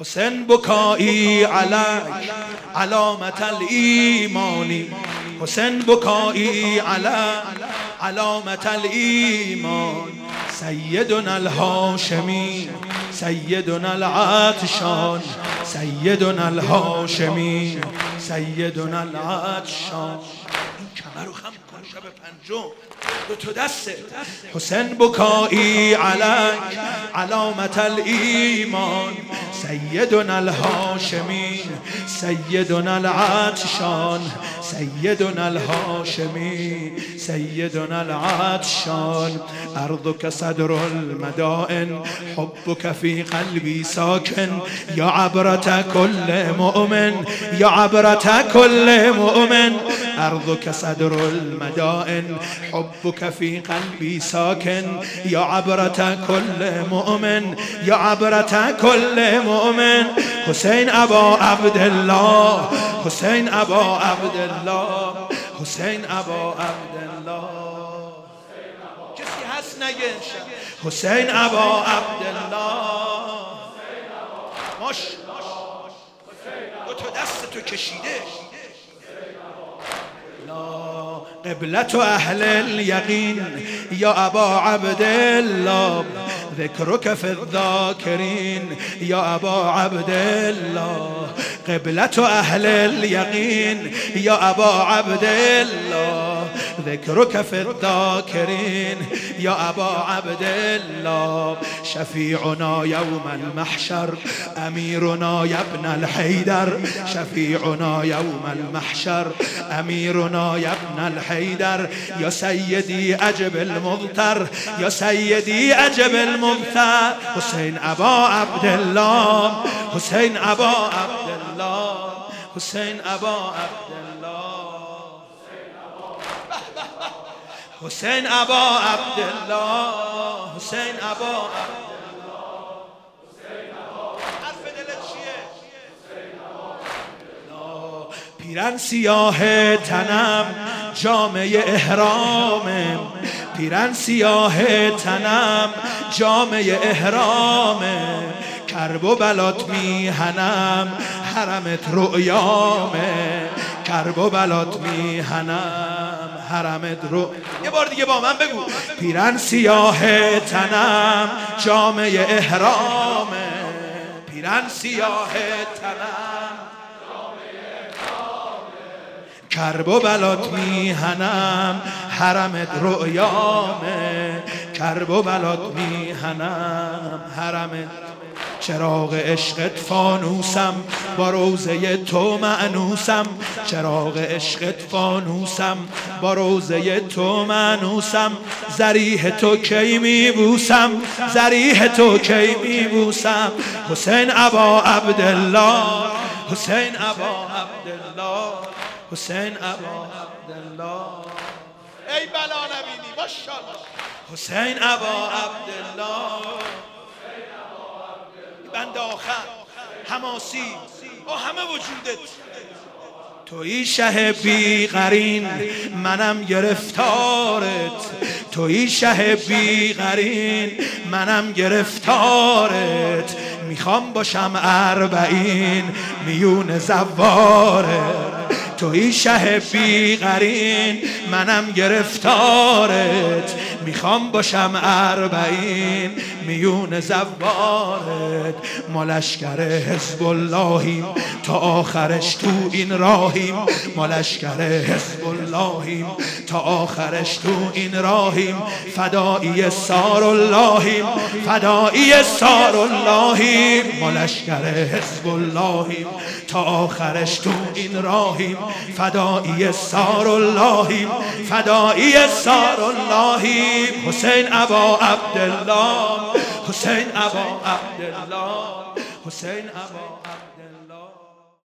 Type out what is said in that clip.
حسین بکایی علیک علامت الایمانی، حسین بکایی علیک علامت الایمان. سیدنا الهاشمی سیدنا العطشان، سیدنا الهاشمی سیدنا العطشان. این کمر رو خم کن شب پنجم دو تا دسته. حسین بکایی علیک علامت الایمان، سیدنا الهاشمی سیدنا العطشان، سیدنا الهاشمی سیدنا العطشان. ارضك صدر المدائن، حبك في قلبي ساكن، يا عبرة كل مؤمن، يا عبرة كل مؤمن. ارضك صدر المدائن، حبك في قلبي ساكن، يا عبرة كل مؤمن، يا عبرة كل مؤمن. حسين أبا عبد الله، حسين أبا عبد الله، حسين أبا عبد الله. کسی هست نگه حسین ابا عبدالله. ماش دو تا دست تو کشیده. قبلة أهل اليقين يا أبا عبد الله، ذكرك في الذاكرين يا أبا عبد الله. قبلة أهل اليقين يا أبا عبد الله، ذكرك في الذاكرين يا أبا عبد الله. شفيعنا يوم المحشر أميرنا يا ابن الحيدر، شفيعنا يوم المحشر أميرنا يا ابن الحيدر. يا سيدي أجب المضطر، يا سيدي أجب المضطر. حسين أبا عبد الله، حسين أبا عبد الله، حسين أبا عبد الله، حسين أبا عبد الله، حسين أبا عبد الله. حرف دلت چیه؟ پیرن سیاه تنم جامعه احرامم، پیرن سیاه تنم جامعه احرامم. کرب و بلات میهنم حرمت رؤیامه، کرب و بلات میهنم حرمت رو. یه بار دیگه با من بگو. پیرن سیاه تنم جامعه احرامه، پیرن سیاه تنم کرب و بلات میهنم حرمت رؤیامه، کرب و بلات میهنم حرمت. چراغ عشقت فانوسم با روزه تو مانوسم، چراغ عشقت فانوسم با روزه تو مانوسم. ذریح تو کی میبوسم، ذریح تو کی میبوسم. حسین ابا عبدالله، حسین ابا عبدالله، حسین ابا عبدالله. ای بلا نبینی ماشاءالله. حسین ابا عبدالله. بند آخر حماسی با همه وجودت. تویی شه بی قرین منم گرفتارت، تویی شه بی قرین منم گرفتارت. میخوام باشم 40 میون زوارت. تویی شه بی قرین منم گرفتارت، میخوام باشم 40 میون زوارت. ما لشکر حزب اللهیم تا آخرش تو این راهیم، ما لشکر حزب اللهیم تا آخرش تو این راهیم. فدایی سار اللهیم، فدایی سار اللهیم. ما لشکر حزب اللهیم تا آخرش تو این راهیم. فدایی سار اللهیم، فدایی سار اللهیم. حسین ابا عبدالله، حسین ابا عبدالله، حسین ابا عبدالله.